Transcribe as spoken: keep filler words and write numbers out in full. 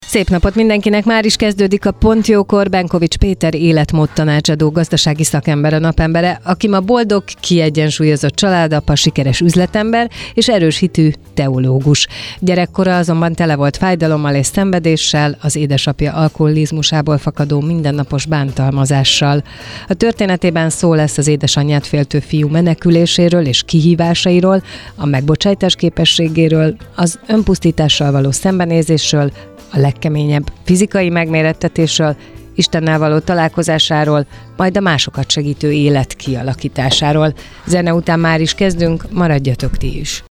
Szép napot mindenkinek, már is kezdődik a Pont Jókor. Benkovics Péter életmód tanácsadó, gazdasági szakember a napembere, aki ma boldog, kiegyensúlyozott családapa, sikeres üzletember és erős hitű teológus. Gyerekkora azonban tele volt fájdalommal és szenvedéssel, az édesapja alkoholizmusából fakadó mindennapos bántalmazással. A történetében szó lesz az édesanyját féltő fiú meneküléséről és kihívásairól, a megbocsájtás képességéről, az önpusztítással való szembenézésről, a legkeményebb fizikai megmérettetésről, Istennel való találkozásáról, majd a másokat segítő élet kialakításáról. Zene után már is kezdünk, maradjatok ti is!